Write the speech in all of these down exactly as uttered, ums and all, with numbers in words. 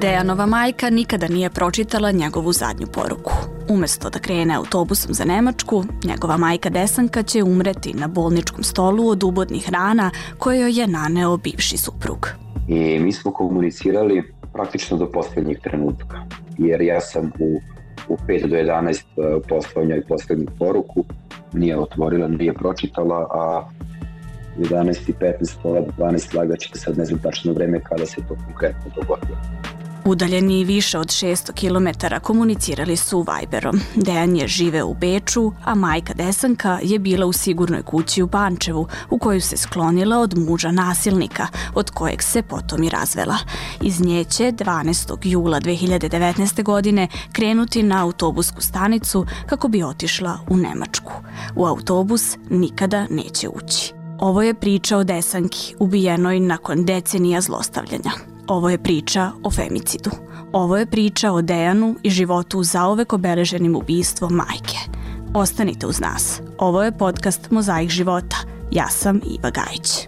Dejanova majka nikada nije pročitala njegovu zadnju poruku. Umesto da krene autobusom za Nemačku, njegova majka Desanka će umreti na bolničkom stolu od ubodnih rana koje joj je naneo bivši suprug. I mi smo komunicirali praktično do posljednjih trenutka, jer ja sam u, u pet do jedanaest poslao njoj posljednju poruku, nije otvorila, nije pročitala, a u jedanaest i petnaest, pola dvanaest lagaće, sad ne znam tačno vreme kada se to konkretno dogodilo. Udaljeni više od šesto kilometara komunicirali su Viberom. Dejan je živeo u Beču, a majka Desanka je bila u sigurnoj kući u Pančevu, u koju se sklonila od muža nasilnika, od kojeg se potom i razvela. Iz nje će dvanaestog jula dve hiljade devetnaeste. godine krenuti na autobusku stanicu kako bi otišla u Nemačku. U autobus nikada neće ući. Ovo je priča o Desanki, ubijenoj nakon decenija zlostavljanja. Ovo je priča o femicidu. Ovo je priča o Dejanu i životu zauvek obeleženim ubistvom majke. Ostanite uz nas. Ovo je podcast Mozaik života. Ja sam Iva Gajić.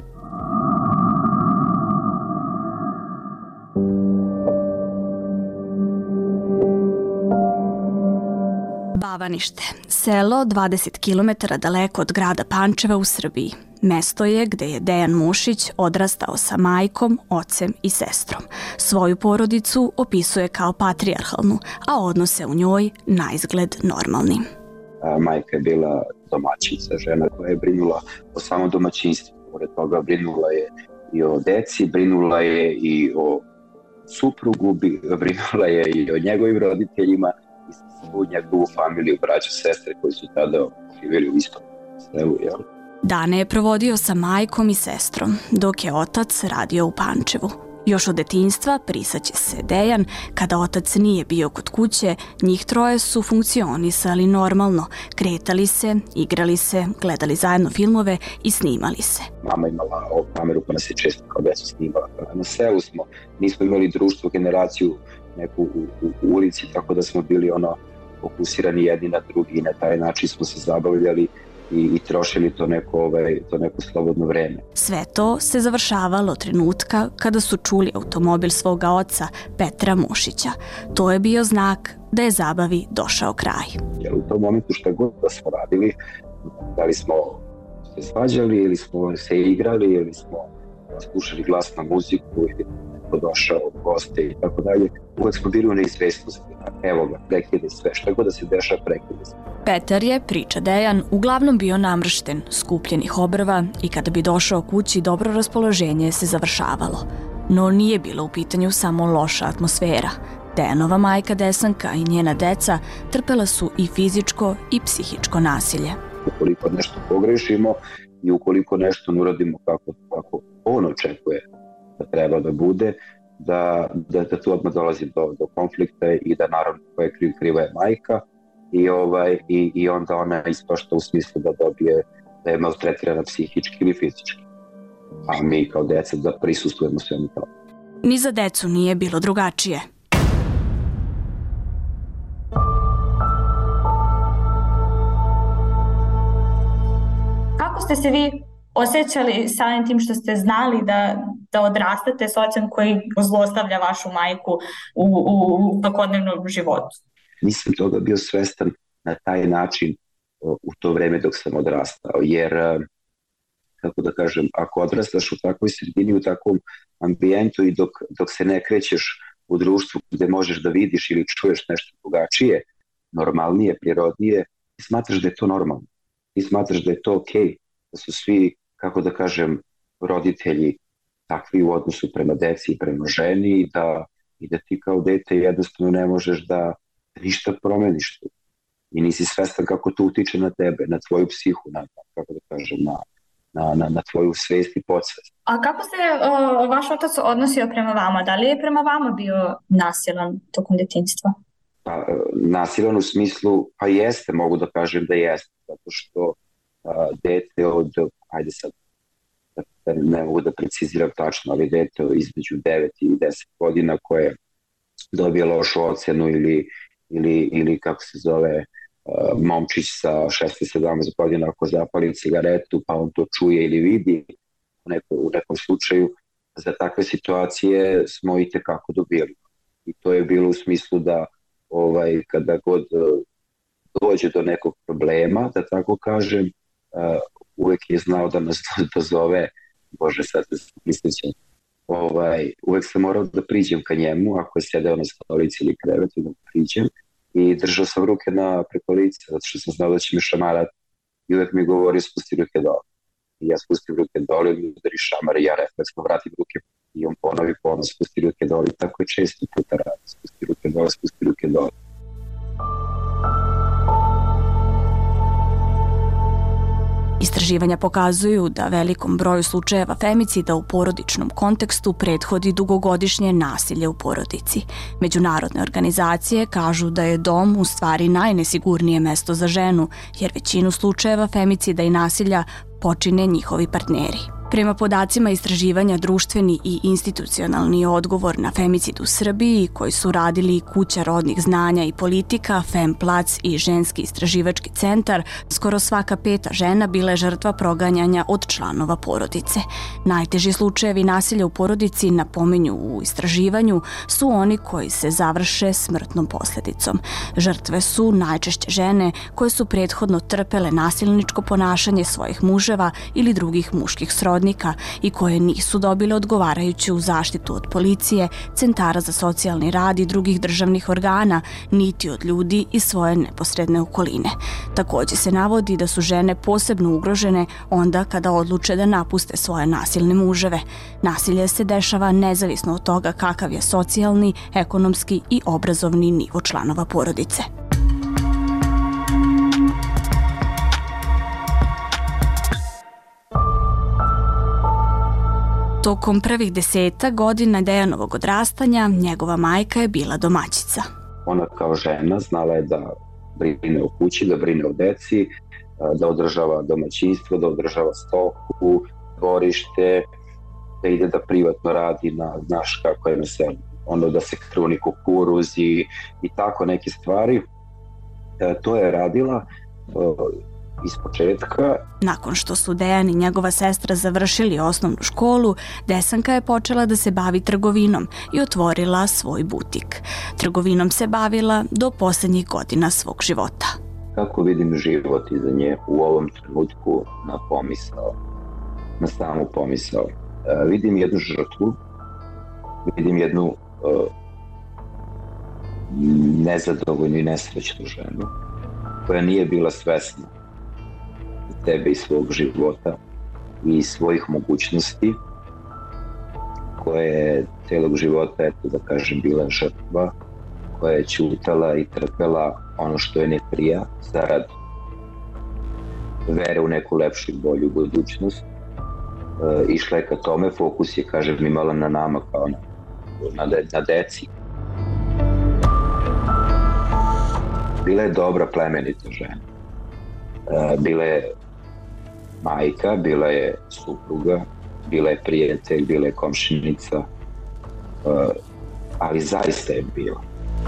Bavanište, selo dvadeset kilometara daleko od grada Pančeva u Srbiji. Mesto je gde je Dejan Mušić odrastao sa majkom, ocem i sestrom. Svoju porodicu opisuje kao patrijarhalnu, a odnose u njoj naizgled normalnim. Majka je bila domaćica, žena koja je brinula o samom domaćinstvu. Pored toga brinula je i o deci, brinula je i o suprugu, brinula je i o njegovim roditeljima i svu njegovu familiju, braću, sestre koji su tada živjeli u istom selu, jel? Dane je provodio sa majkom i sestrom, dok je otac radio u Pančevu. Još od detinjstva prisaće se Dejan, kada otac nije bio kod kuće, njih troje su funkcionisali normalno, kretali se, igrali se, gledali zajedno filmove i snimali se. Mama imala ovu kameru pa nas je često kao decu snimala. Na selu smo, nismo imali društvo, generaciju neku u, u, u ulici, tako da smo bili ono fokusirani jedni na drugi i na taj način smo se zabavljali i, i trošili to neko, ovaj, to neko slobodno vreme. Sve to se završavalo trenutka kada su čuli automobil svoga oca, Petra Mušića. To je bio znak da je zabavi došao kraj. Jer u tom momentu šta god da smo radili, da li smo se svađali ili smo se igrali ili smo slušali glasnu muziku ili neko došao od goste i tako dalje, uvek smo bili u neizvestnosti. Evo ga, prekide sve, šta god da se dešava, prekide sve. Petar je, priča Dejan, uglavnom bio namršten, skupljenih obrva i kada bi došao kući, dobro raspoloženje se završavalo. No nije bilo u pitanju samo loša atmosfera. Dejanova majka Desanka i njena deca trpela su i fizičko i psihičko nasilje. Ukoliko nešto pogrešimo i ukoliko nešto ne uradimo kako, kako on očekuje da treba da bude, da, da, da tu odmah dolazi do, do konflikta i da naravno koja je kriv, kriva je majka i, ovaj, i, i onda ona ispašta u smislu da dobije, da je maltretirana psihički ili fizički. A mi kao deca da prisustujemo svemu tome. Ni za decu nije bilo drugačije. Kako ste se vi osjećali samim tim što ste znali da, da odrastate s ocem koji zlostavlja vašu majku u, u, u svakodnevnom životu? Nisam toga bio svestan na taj način u to vreme dok sam odrastao, jer, kako da kažem, ako odrastaš u takvoj sredini, u takvom ambijentu i dok, dok se ne krećeš u društvu gde možeš da vidiš ili čuješ nešto drugačije, normalnije, prirodnije, ti smatraš da je to normalno. Ti smatraš da je to okej, da su svi, kako da kažem, roditelji takvi u odnosu prema deci i prema ženi i da, i da ti kao dete jednostavno ne možeš da ništa promeniš tu. I nisi svestan kako to utiče na tebe, na tvoju psihu, na, kako da kažem, na, na, na, na tvoju svest i podsvest. A kako se o, vaš otac odnosio prema vama? Da li je prema vama bio nasilan tokom detinjstva? Pa, nasilan u smislu, pa jeste, mogu da kažem da jeste, zato što a, dete od, ajde sad, da ne mogu da preciziram tačno, ali dete između devet i deset godina koje dobije lošu ocenu ili, ili, ili kako se zove, uh, momčić sa šesnaest sedamnaest godina ako zapali cigaretu pa on to čuje ili vidi u, neko, u nekom slučaju, za takve situacije smo i tekako dobili. I to je bilo u smislu da ovaj, kada god dođe do nekog problema, da tako kažem, uh, uvek je znao da nas dozove, bože sad se mislićem, ovaj, uvek sam morao da priđem ka njemu, ako je sedeo na stolici ili krevetu, da priđem i držao sam ruke na preko lica, zato što sam znao da će mi šamarati i uvek mi govori spusti ruke dole. I ja spustim ruke dole, mi udari šamar i ja refleksno vratim ruke i on ponovi ponovno spusti ruke dole i tako je često puta radi, spusti ruke dole, spusti ruke dole. Istraživanja pokazuju da velikom broju slučajeva femicida u porodičnom kontekstu prethodi dugogodišnje nasilje u porodici. Međunarodne organizacije kažu da je dom u stvari najnesigurnije mesto za ženu, jer većinu slučajeva femicida i nasilja počine njihovi partneri. Prema podacima istraživanja društveni i institucionalni odgovor na femicid u Srbiji, koji su radili Kuća rodnih znanja i politika, Femplac i Ženski istraživački centar, skoro svaka peta žena bila je žrtva proganjanja od članova porodice. Najteži slučajevi nasilja u porodici, napominju u istraživanju, su oni koji se završe smrtnom posledicom. Žrtve su najčešće žene koje su prethodno trpele nasilničko ponašanje svojih muževa ili drugih muških srodnika i koje nisu dobile odgovarajuću zaštitu od policije, centara za socijalni rad i drugih državnih organa, niti od ljudi iz svoje neposredne okoline. Takođe se navodi da su žene posebno ugrožene onda kada odluče da napuste svoje nasilne muževe. Nasilje se dešava nezavisno od toga kakav je socijalni, ekonomski i obrazovni nivo članova porodice. Tokom prvih deseta godina Dejanovog odrastanja, njegova majka je bila domaćica. Ona kao žena znala je da brine o kući, da brine o deci, da održava domaćinstvo, da održava stoku, dvorište, da ide da privatno radi na, znaš kako je na selu, ono da se kruni kukuruzi i tako neke stvari. To je radila iz početka. Nakon što su Dejan i njegova sestra završili osnovnu školu, Desanka je počela da se bavi trgovinom i otvorila svoj butik. Trgovinom se bavila do poslednjih godina svog života. Kako vidim život iza nje u ovom trenutku na pomisao, na samu pomisao? Uh, vidim jednu žrtvu, vidim jednu uh, nezadovoljnu i nesrećnu ženu koja nije bila svesna sebe i svog života i svojih mogućnosti, koja je celog života, eto da kažem, bila žrtva, koja je ćutala i trpela ono što je ne prija, zarad vere u neku lepšu i bolju budućnost. E, išla je ka tome, fokus je, kažem, imala na nama kao na, na, de, na deci. Bila je dobra, plemenita žena. E, bila je majka, bila je supruga, bila je prijatelj, bila je komšinica, uh, ali zaista je bila.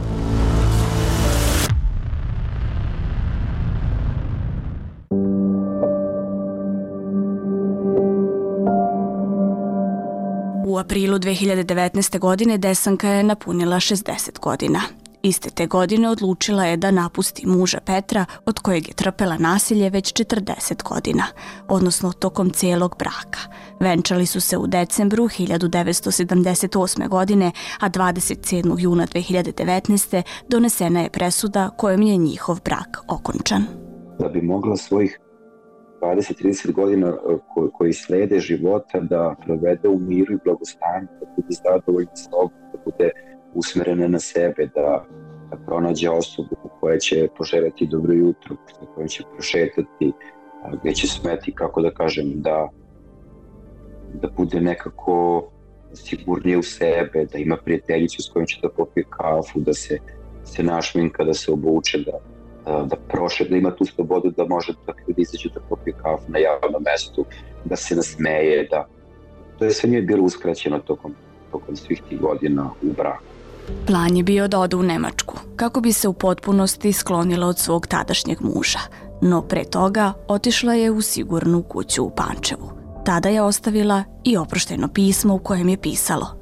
U aprilu dve hiljade devetnaeste. godine Desanka je napunila šezdeset godina. Iste te godine odlučila je da napusti muža Petra, od kojeg je trpela nasilje već četrdeset godina, odnosno tokom celog braka. Venčali su se u decembru hiljadu devetsto sedamdeset osme. godine, a dvadeset sedmog juna dve hiljade devetnaeste. donesena je presuda kojom je njihov brak okončan. Da bi mogla svojih dvadeset do trideset godina ko, koji slede života da provede u miru i blagostanju, da bude zadovoljna sobom, da bude usmerena na sebe, da, da pronađe osobu koja će poželjeti dobro jutro, sa kojom će prošetati, gde će smeti, kako da kažem, da, da bude nekako sigurnije u sebe, da ima prijateljicu s kojom će da popije kafu, da se, se našminka, da se obuče, da, da, da prošeta, da ima tu slobodu da može da ljudi izađu da popije kafu na javnom mestu, da se nasmeje, da to je sve nije bilo uskraćeno tokom, tokom svih tih godina u braku. Plan je bio da ode u Nemačku, kako bi se u potpunosti sklonila od svog tadašnjeg muža, no pre toga otišla je u sigurnu kuću u Pančevu. Tada je ostavila i oproštajno pismo u kojem je pisalo: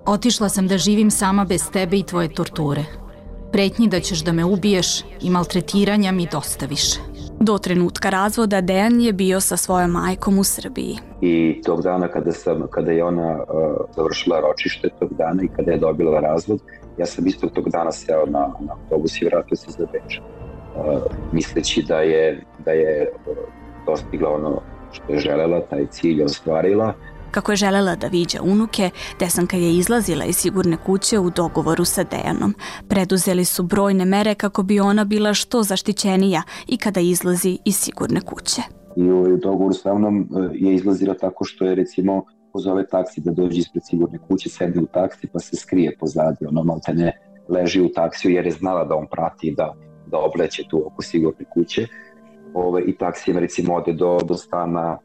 Otišla sam da živim sama bez tebe i tvoje torture. Pretnji da ćeš da me ubiješ i maltretiranja mi dosta više. Do trenutka razvoda Dejan je bio sa svojom majkom u Srbiji. I tog dana kada, sam, kada je ona uh, završila ročište tog dana i kada je dobila razvod, ja sam isto tog dana seo na, na autobus i vratio se za Beč. Uh, misleći da je, da je uh, dostigla ono što je želela, taj cilj ostvarila. Kako je želela da viđa unuke, Desanka je izlazila iz sigurne kuće u dogovoru sa Dejanom. Preduzeli su brojne mere kako bi ona bila što zaštićenija i kada izlazi iz sigurne kuće. I u dogovoru sa mnom je izlazila tako što je recimo pozove taksi da dođe ispred sigurne kuće, sedne u taksi pa se skrije pozadi, ono malte ne leži u taksiju jer je znala da on prati da, da obleće tu oko sigurne kuće. Ove, I taksijem recimo ode do, do stana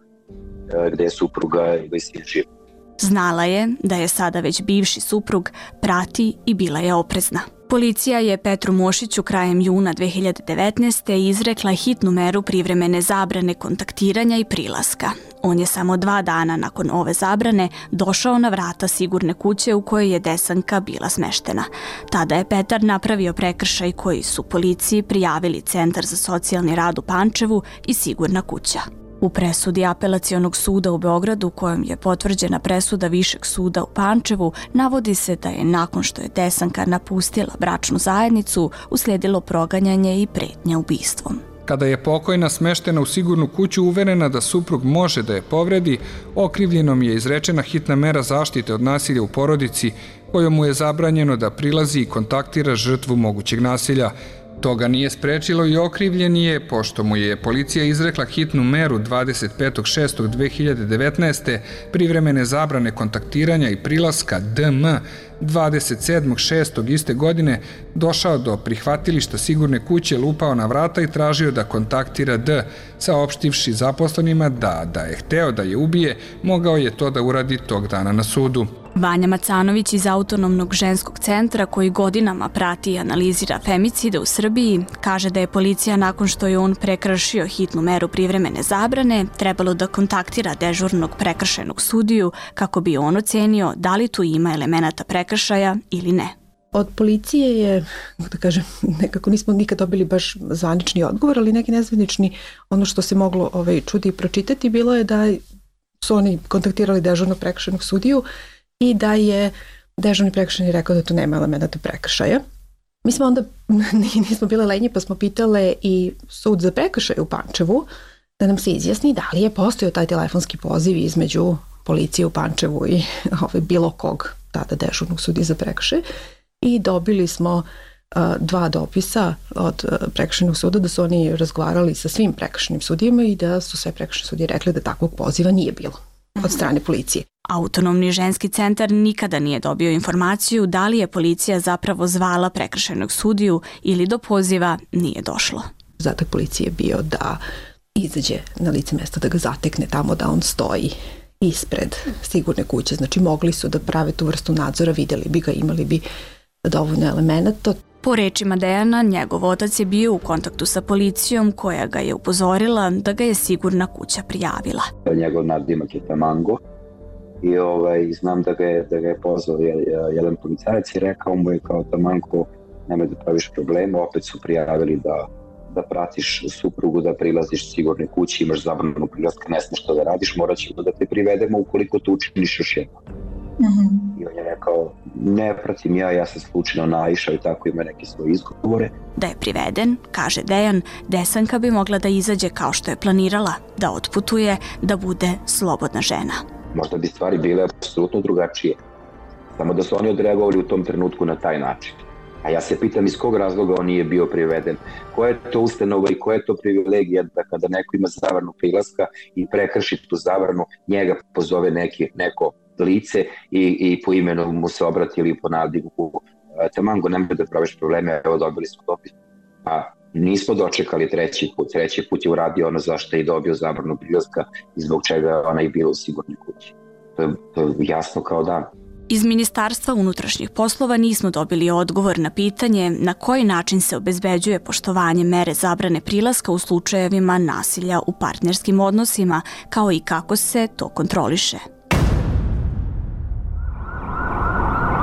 gde je supruga i sin živ. Znala je da je sada već bivši suprug, prati i bila je oprezna. Policija je Petru Mošiću krajem juna dve hiljade devetnaeste. izrekla hitnu meru privremene zabrane kontaktiranja i prilaska. On je samo dva dana nakon ove zabrane došao na vrata sigurne kuće u kojoj je Desanka bila smeštena. Tada je Petar napravio prekršaj koji su policiji prijavili Centar za socijalni rad u Pančevu i sigurna kuća. U presudi Apelacionog suda u Beogradu, kojom je potvrđena presuda Višeg suda u Pančevu, navodi se da je nakon što je Desanka napustila bračnu zajednicu, uslijedilo proganjanje i pretnje ubistvom. Kada je pokojna smeštena u sigurnu kuću uverena da suprug može da je povredi, okrivljenom je izrečena hitna mera zaštite od nasilja u porodici, kojom mu je zabranjeno da prilazi i kontaktira žrtvu mogućeg nasilja. Toga nije sprečilo i okrivljeni je, pošto mu je policija izrekla hitnu meru dvadeset petog šestog dve hiljade devetnaeste. privremene zabrane kontaktiranja i prilaska D M dvadeset sedmog šestog iste godine došao do prihvatilišta sigurne kuće, lupao na vrata i tražio da kontaktira D, saopštivši zaposlenima da, da je hteo da je ubije, mogao je to da uradi tog dana na sudu. Vanja Macanović iz Autonomnog ženskog centra, koji godinama prati i analizira femicide u Srbiji, kaže da je policija nakon što je on prekršio hitnu meru privremene zabrane trebalo da kontaktira dežurnog prekršajnog sudiju kako bi on ocenio da li tu ima elemenata prekršaja ili ne. Od policije je, da kažem, nekako nismo nikad dobili baš zvanični odgovor, ali neki nezvanični, ono što se moglo ovaj, čuti i pročitati bilo je da su oni kontaktirali dežurnog prekršajnog sudiju i da je dežurni prekršajni rekao da tu nema elemenata prekršaja. Mi smo onda, nismo bile lenje, pa smo pitale i sud za prekršaje u Pančevu da nam se izjasni da li je postojao taj telefonski poziv između policije u Pančevu i ovaj, bilo kog tada dežurnog sudije za prekršaje. I dobili smo uh, dva dopisa od uh, prekršajnog suda da su oni razgovarali sa svim prekršajnim sudijama i da su sve prekršajne sudije rekli da takvog poziva nije bilo od strane policije. Autonomni ženski centar nikada nije dobio informaciju da li je policija zapravo zvala prekršajnog sudiju ili do poziva nije došlo. Zadatak policije je bio da izađe na lice mesta, da ga zatekne tamo da on stoji ispred sigurne kuće. Znači mogli su da prave tu vrstu nadzora, videli bi ga, imali bi dovoljno elemenata. Po rečima Dejana, njegov otac je bio u kontaktu sa policijom koja ga je upozorila da ga je sigurna kuća prijavila. Njegov nadimak je Tamango i ovaj, znam da ga je, da ga je pozvao jedan policajac i rekao mu je kao Tamango, nemoj da praviš problema, opet su prijavili da, da pratiš suprugu, da prilaziš sigurne kući, imaš zabranu prilaska, ne smiješ što da radiš, morat ćemo da te privedemo ukoliko to učiniš još jednom. Mm-hmm. I on je rekao, ne pratim ja, ja sam slučajno naišao i tako ima neke svoje izgovore. Da je priveden, kaže Dejan, Desanka bi mogla da izađe kao što je planirala, da otputuje, da bude slobodna žena. Možda bi stvari bile apsolutno drugačije, samo da su oni odreagovali u tom trenutku na taj način. A ja se pitam iz kog razloga on nije bio priveden. Koja je to ustanova i koja je to privilegija da kada neko ima zabranu prilaska i prekrši tu zabranu, njega pozove neki, neko lice i, i po imenu mu se obrati ili po nadivu. Tamango, nemoj da praviš probleme, evo dobili smo dopis. A nismo dočekali treći put. Treći put je uradio ono zašto je dobio zabranu prilaska i zbog čega ona je bila u sigurnoj kući. To je, to je jasno kao dan. Iz Ministarstva unutrašnjih poslova nismo dobili odgovor na pitanje na koji način se obezbeđuje poštovanje mere zabrane prilaska u slučajevima nasilja u partnerskim odnosima, kao i kako se to kontroliše.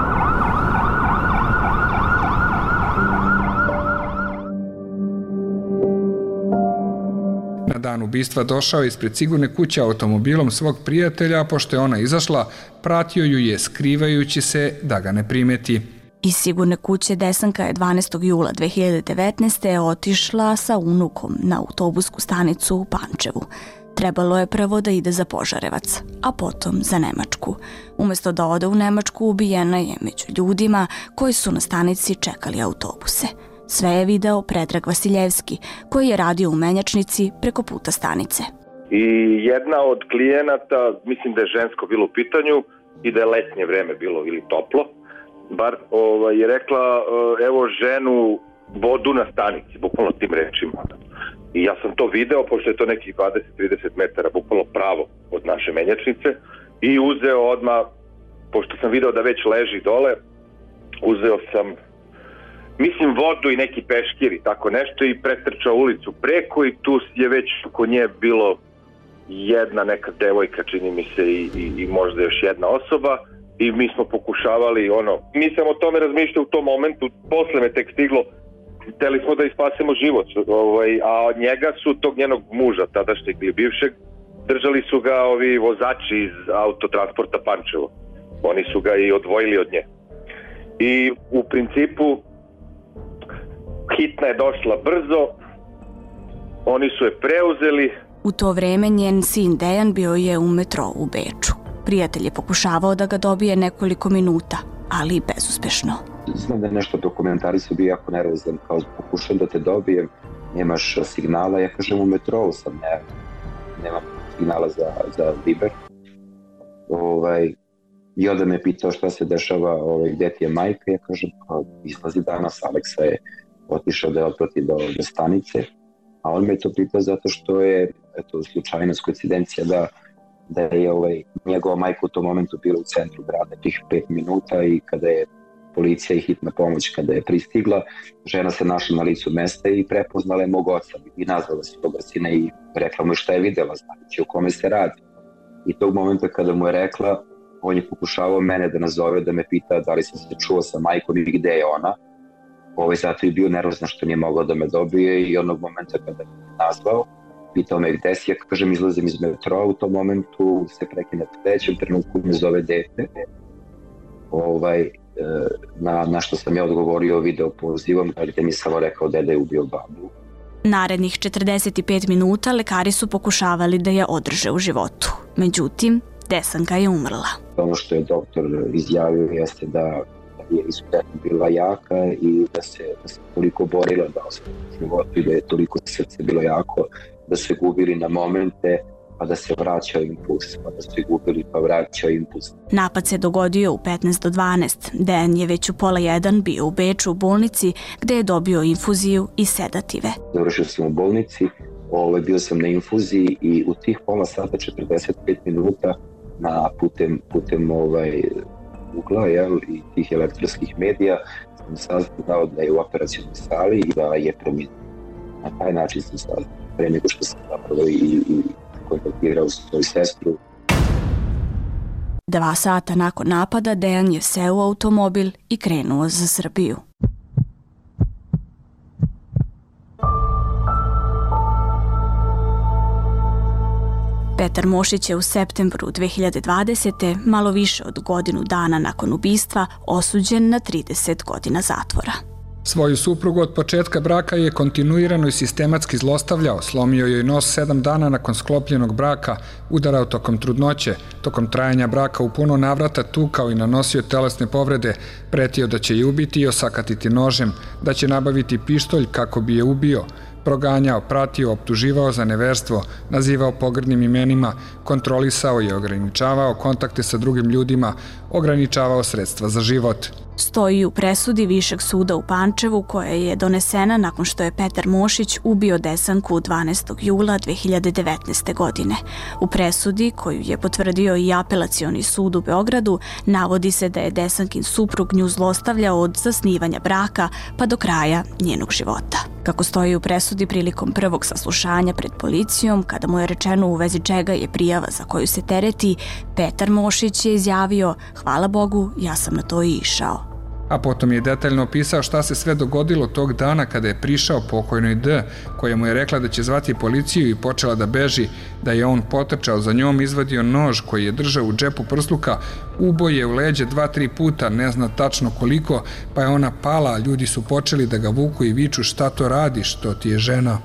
Na dan ubistva došao je ispred sigurne kuće automobilom svog prijatelja, a pošto je ona izašla, pratio ju je skrivajući se da ga ne primeti. Iz sigurne kuće Desanka je dvanaestog jula dve hiljade devetnaeste. otišla sa unukom na autobusku stanicu u Pančevu. Trebalo je prvo da ide za Požarevac, a potom za Nemačku. Umesto da ode u Nemačku, ubijena je među ljudima koji su na stanici čekali autobuse. Sve je video Predrag Vasiljevski, koji je radio u menjačnici preko puta stanice. I jedna od klijenata, mislim da je žensko bilo u pitanju i da je letnje vreme bilo ili toplo, bar ovaj, je rekla evo ženu vodu na stanici, bukvalno tim rečima. I ja sam to video, pošto je to nekih dvadeset do trideset metara, bukvalno pravo od naše menjačnice, i uzeo odmah, pošto sam video da već leži dole, uzeo sam, mislim, vodu i neki peškir i tako nešto i pretrčao ulicu preko i tu je već oko nje bilo jedna neka devojka, čini mi se, i, i, i možda još jedna osoba. I mi smo pokušavali, ono, nisam o tome razmišljao u tom momentu, posle me tek stiglo, hteli smo da ispasemo život, ovaj, a od njega su tog njenog muža, tadašnjeg ili bivšeg, držali su ga ovi vozači iz autotransporta Pančevo. Oni su ga i odvojili od nje. I u principu hitna je došla brzo, oni su je preuzeli. U to vreme njen sin Dejan bio je u metrou u Beču. Prijatelj je pokušavao da ga dobije nekoliko minuta, ali bezuspešno. Znam da je nešto dokumentari su bio jako nervozan, kao pokušam da te dobijem, nemaš signala, ja kažem u metrou sam, ne, nemam signala za, za Viber. Ovaj, I onda me pitao šta se dešava, ovaj, gde ti je majka, ja kažem kao izlazi danas, Aleksa je otišao da je otprati do, do stanice, a on me to pitao zato što je, eto, slučajnost, koincidencija da da je ovaj, njegova majka u tom momentu bila u centru grada tih pet minuta i kada je policija i hitna pomoć kada je pristigla, žena se našla na licu mesta i prepoznala je mog oca i nazvala se toga sina i rekla mu šta je videla, znači o kome se radi. I tog momenta kada mu je rekla, on je pokušavao mene da nazove, da me pita da li sam se čuo sa majkom i gde je ona. Ovaj, zato je bio nervozan što nije mogao da me dobije i onog momenta kada je nazvao, pitao me gde si, ja kažem izlazim iz metroa, u tom momentu se prekine u trećem trenutku, me zove dete. Ovaj, na, na što sam ja odgovorio video pozivom, gde mi samo rekao deda je ubio babu. Narednih četrdeset pet minuta lekari su pokušavali da je održe u životu. Međutim, Desanka je umrla. Ono što je doktor izjavio jeste da je izuzetno bila jaka i da se, da se toliko borila da ostane u životu i da je toliko srce bilo jako da su je gubili na momente, pa da se vraćao impuls, pa da su je gubili pa vraćao impuls. Napad se dogodio u petnaest do dvanaest. Dejan je već u pola jedan bio u Beču u bolnici gde je dobio infuziju i sedative. Završio sam u bolnici, ovaj, bio sam na infuziji i u tih pola sata, četrdeset pet minuta na putem, putem ovaj, ugla, jel, i tih elektronskih medija sam saznao da je u operacionoj sali i da je preminuo. Na taj način sam saznao, pre nego što sam zapravo i, i kontaktirao svoju sestru. Dva sata nakon napada Dejan je seo u automobil i krenuo za Srbiju. Petar Mošić je u septembru dve hiljade dvadesete. malo više od godinu dana nakon ubistva osuđen na trideset godina zatvora. Svoju suprugu od početka braka je kontinuirano i sistematski zlostavljao, slomio joj nos sedam dana nakon sklopljenog braka, udarao tokom trudnoće, tokom trajanja braka u puno navrata tukao i nanosio telesne povrede, pretio da će je ubiti i osakatiti nožem, da će nabaviti pištolj kako bi je ubio, proganjao, pratio, optuživao za neverstvo, nazivao pogrdnim imenima, kontrolisao i ograničavao kontakte sa drugim ljudima, ograničavao sredstva za život. Stoji u presudi Višeg suda u Pančevu koja je donesena nakon što je Petar Mošić ubio Desanku dvanaestog jula dve hiljade devetnaeste. godine. U presudi, koju je potvrdio i Apelacioni sud u Beogradu, navodi se da je Desankin suprug nju zlostavljao od zasnivanja braka pa do kraja njenog života. Kako stoji u presudi prilikom prvog saslušanja pred policijom, kada mu je rečeno u vezi čega je prijava za koju se tereti, Petar Mošić je izjavio: "Hvala Bogu, ja sam na to i išao." A potom je detaljno opisao šta se sve dogodilo tog dana kada je prišao pokojnoj D, koja mu je rekla da će zvati policiju i počela da beži, da je on potrčao za njom, izvadio nož koji je držao u džepu prsluka, uboje u leđe dva, tri puta, ne zna tačno koliko, pa je ona pala, a ljudi su počeli da ga vuku i viču šta to radiš, to ti je žena.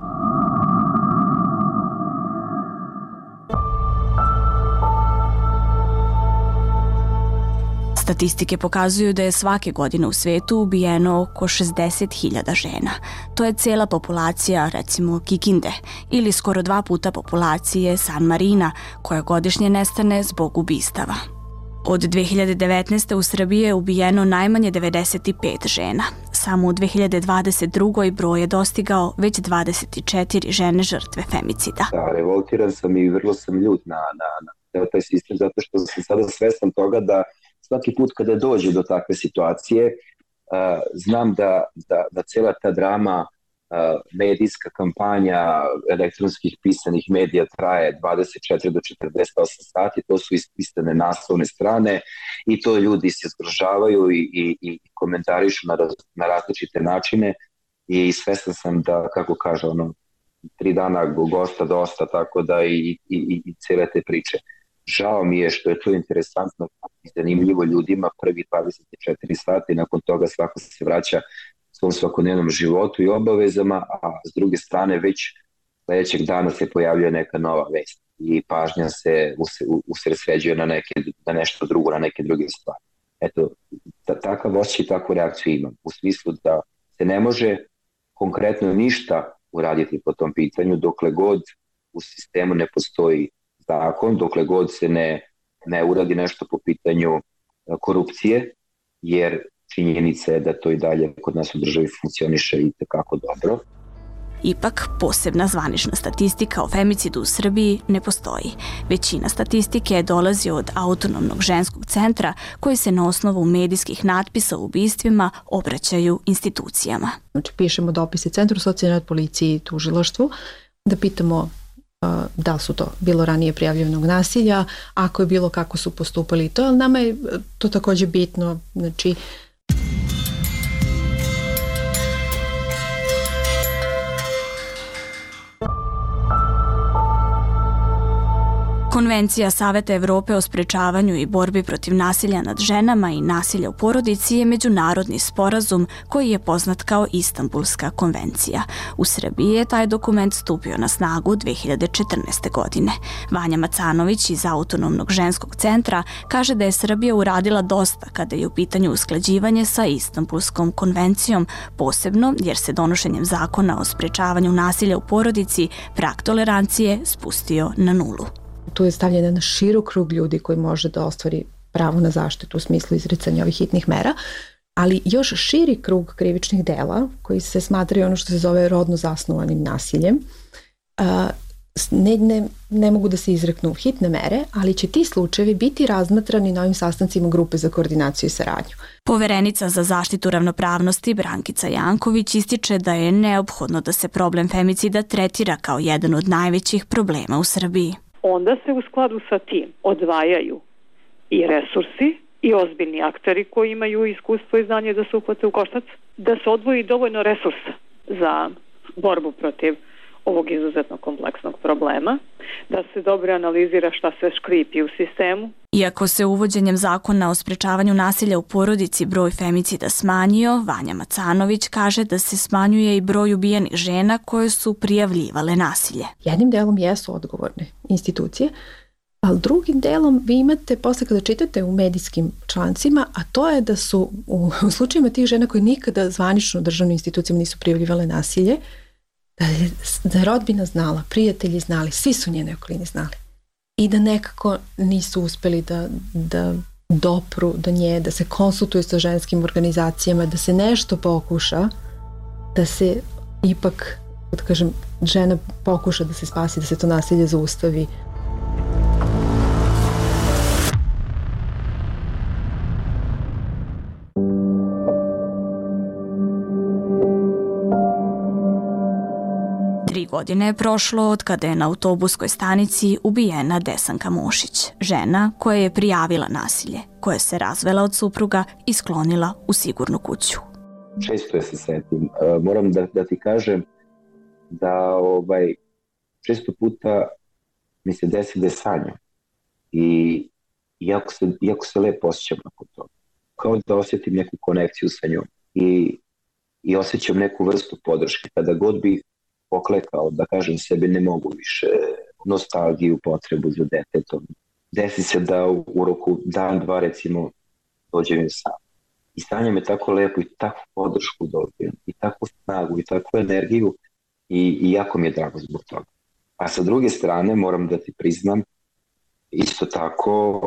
Statistike pokazuju da je svake godine u svetu ubijeno oko šezdeset hiljada žena. To je cela populacija, recimo, Kikinde, ili skoro dva puta populacije San Marina, koja godišnje nestane zbog ubistava. Od dve hiljade devetnaeste. u Srbiji je ubijeno najmanje devedeset pet žena. Samo u dve hiljade dvadeset druge. broj je dostigao već dvadeset četiri žene žrtve femicida. Da, revoltiran sam i vrlo sam ljut na, na, na taj sistem, zato što sam sada svestan toga da svaki put kada dođe do takve situacije, uh, znam da, da, da cela ta drama, uh, medijska kampanja elektronskih pisanih medija traje dvadeset četiri do četrdeset osam sati, to su ispisane naslovne strane i to ljudi se zgrožavaju i, i, i komentarišu na, raz, na različite načine i svestan sam da, kako kaže, ono, tri dana gosta dosta, tako da i, i, i, i cele te priče. Žao mi je što je to interesantno i zanimljivo ljudima prvi dvadeset četiri sata i nakon toga svako se vraća svom svakodnevnom životu i obavezama, a s druge strane već sledećeg dana se pojavljuje neka nova vest i pažnja se usredsređuje na, neke, na nešto drugo, na neke druge stvari. Eto, takav osjećaj i takvu reakciju imam, u smislu da se ne može konkretno ništa uraditi po tom pitanju dokle god u sistemu ne postoji zakon, dokle god se ne, ne uradi nešto po pitanju korupcije, jer činjenica je da to i dalje kod nas u državi funkcioniše i tekako dobro. Ipak, posebna zvanična statistika o femicidu u Srbiji ne postoji. Većina statistike dolazi od Autonomnog ženskog centra koji se na osnovu medijskih natpisa o ubistvima obraćaju institucijama. Znači, pišemo dopise Centru socijalne rad, policiji i tužilaštvu da pitamo da li su to bilo ranije prijavljenog nasilja, ako je bilo kako su postupali to, ali nama je to takođe bitno, znači Konvencija Saveta Evrope o sprečavanju i borbi protiv nasilja nad ženama i nasilja u porodici je međunarodni sporazum koji je poznat kao Istanbulska konvencija. U Srbiji je taj dokument stupio na snagu dve hiljade četrnaeste. godine. Vanja Macanović iz Autonomnog ženskog centra kaže da je Srbija uradila dosta kada je u pitanju usklađivanje sa Istanbulskom konvencijom, posebno jer se donošenjem zakona o sprečavanju nasilja u porodici prag tolerancije spustio na nulu. Tu je stavljen jedan širok krug ljudi koji može da ostvari pravo na zaštitu u smislu izricanja ovih hitnih mera, ali još širi krug krivičnih dela koji se smatraju ono što se zove rodno zasnovanim nasiljem. Ne, ne, ne mogu da se izreknu hitne mere, ali će ti slučajevi biti razmatrani na ovim sastancima grupe za koordinaciju i saradnju. Poverenica za zaštitu ravnopravnosti Brankica Janković ističe da je neophodno da se problem femicida tretira kao jedan od najvećih problema u Srbiji. Onda se u skladu sa tim odvajaju i resursi i ozbiljni akteri koji imaju iskustvo i znanje da se uhvate u koštac, da se odvoji dovoljno resursa za borbu protiv ovog izuzetno kompleksnog problema, da se dobro analizira šta se škripi u sistemu. Iako se uvođenjem zakona o sprečavanju nasilja u porodici broj femicida smanjio, Vanja Macanović kaže da se smanjuje i broj ubijenih žena koje su prijavljivale nasilje. Jednim delom jesu odgovorne institucije, ali drugim delom vi imate posle kada čitate u medijskim člancima, a to je da su u, u slučajima tih žena koje nikada zvanično državnim institucijama nisu prijavljivale nasilje, da je, da je rodbina znala, prijatelji znali, svi su njene okolini znali. I da nekako nisu uspeli da, da dopru do nje, da se konsultuju sa ženskim organizacijama, da se nešto pokuša, da se ipak, da kažem, žena pokuša da se spasi, da se to nasilje zaustavi. godina je prošlo od kada je na autobuskoj stanici ubijena Desanka Mošić, žena koja je prijavila nasilje, koja se razvela od supruga i sklonila u sigurnu kuću. Često je se setim. Moram da, da ti kažem da ovaj, često puta mi se desi da je sanjam i jako se, jako se lepo osjećam nakon toga. Kao da osjetim neku konekciju sa njom i, i osjećam neku vrstu podrške. Kada god bi poklekao, da kažem sebi ne mogu više, nostalgiju, potrebu za detetom. Desi se da u, u roku dan, dva recimo dođem im sam. I sanjam je tako lepo i takvu podršku dobijem i takvu snagu i takvu energiju i, i jako mi je drago zbog toga. A sa druge strane moram da ti priznam, isto tako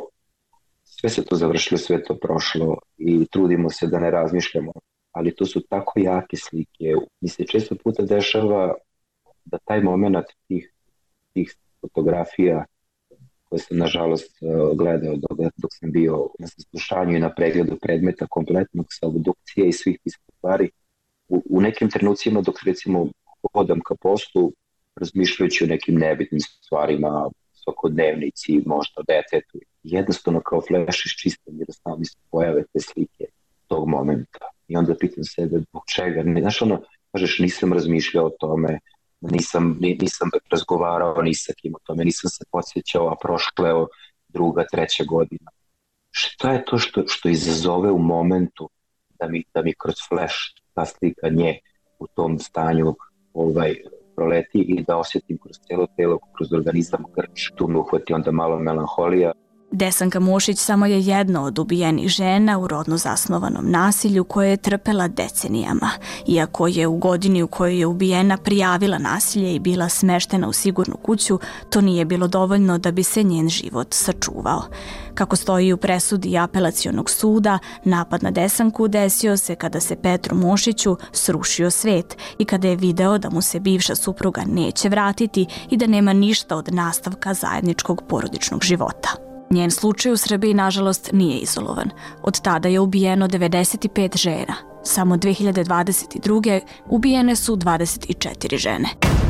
sve se to završilo, sve to prošlo i trudimo se da ne razmišljamo, ali to su tako jake slike. Mi se često puta dešava da taj moment tih, tih fotografija koje sam nažalost gledao dok, dok sam bio na saslušanju i na pregledu predmeta kompletnog sa obdukcije i svih tih stvari, u, u nekim trenucima dok recimo hodam ka poslu, razmišljajući o nekim nebitnim stvarima, svakodnevnici, možda detetu, jednostavno kao fleš iščistam jer sami se pojave te slike tog momenta. I onda pitam sebe, zbog čega? Ne, znaš ono, kažeš, nisam razmišljao o tome, nisam, nisam razgovarao ni sa kim o tome, nisam se podsjećao, a prošla je druga, treća godina. Šta je to što, što izazove u momentu da mi, da mi kroz flash ta slika nje u tom stanju ovaj, proleti i da osjetim kroz cijelo telo, kroz organizam grč, tu me uhvati onda malo melanholija. Desanka Mošić samo je jedna od ubijenih žena u rodno zasnovanom nasilju koje je trpela decenijama. Iako je u godini u kojoj je ubijena prijavila nasilje i bila smeštena u sigurnu kuću, to nije bilo dovoljno da bi se njen život sačuvao. Kako stoji u presudi apelacionog suda, napad na Desanku desio se kada se Petru Mošiću srušio svet i kada je video da mu se bivša supruga neće vratiti i da nema ništa od nastavka zajedničkog porodičnog života. Njen slučaj u Srbiji, nažalost, nije izolovan. Od tada je ubijeno devedeset pet žena. Samo dve hiljade dvadeset druge ubijene su dvadeset četiri žene.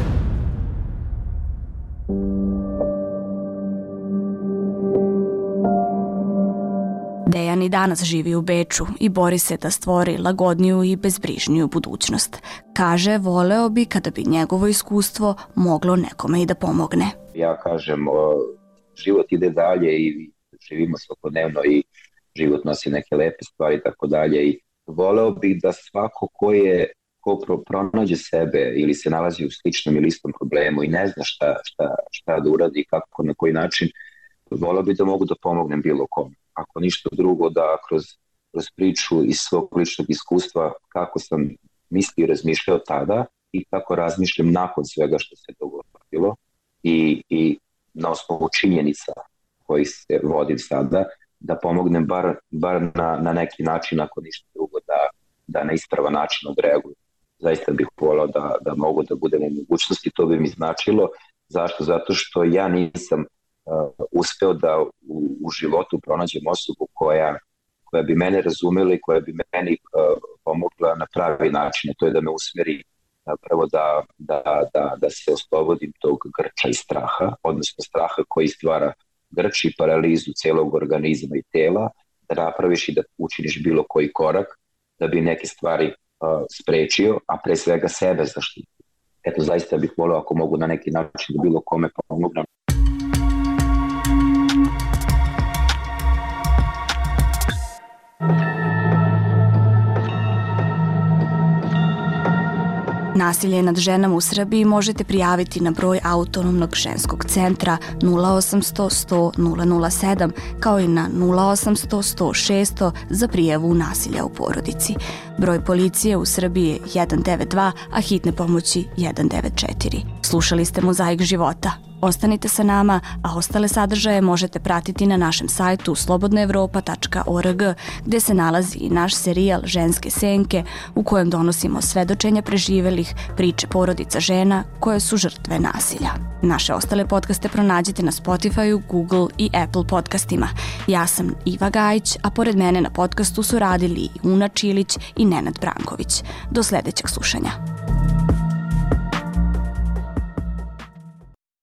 Dejan i danas živi u Beču i bori se da stvori lagodniju i bezbrižniju budućnost. Kaže, voleo bi kada bi njegovo iskustvo moglo nekome i da pomogne. Ja kažem, život ide dalje i živimo svakodnevno i život nosi neke lepe stvari i tako dalje i voleo bih da svako ko je ko pronađe sebe ili se nalazi u sličnom ili istom problemu i ne zna šta, šta, šta da uradi, kako, na koji način, voleo bih da mogu da pomognem bilo kome. Ako ništa drugo, da kroz, kroz priču iz svog ličnog iskustva kako sam mislio i razmišljao tada i kako razmišljam nakon svega što se dogodilo i, i na osnovu činjenica koji se vodim sada, da pomognem bar, bar na, na neki način, ako ništa drugo, da, da na ispravan način odreagujem. Zaista bih volao da, da mogu da budem u mogućnosti, to bi mi značilo. Zašto? Zato što ja nisam uh, uspeo da u, u životu pronađem osobu koja, koja bi mene razumela i koja bi meni uh, pomogla na pravi način, to je da me usmeri prvo da, da, da, da se oslobodim tog grča i straha, odnosno straha koji stvara grč i paralizu celog organizma i tela, da napraviš i da učiniš bilo koji korak da bi neke stvari uh, sprečio, a pre svega sebe zaštitio. Eto, zaista bih volio ako mogu na neki način da bilo kome pomognem. Nasilje nad ženama u Srbiji možete prijaviti na broj Autonomnog ženskog centra nula osamsto sto nula nula sedam kao i na nula osamsto sto šesto za prijavu nasilja u porodici. Broj policije u Srbiji je jedan devet dva, a hitne pomoći jedan devet četiri. Slušali ste Mozaik života. Ostanite sa nama, a ostale sadržaje možete pratiti na našem sajtu slobodna evropa tačka org, gde se nalazi i naš serijal Ženske senke, u kojem donosimo svedočenja preživelih, priče porodica žena koje su žrtve nasilja. Naše ostale podcaste pronađite na Spotify, Google i Apple podcastima. Ja sam Iva Gajić, a pored mene na podcastu su radili i Una Čilić i Nenad Branković. Do sledećeg slušanja.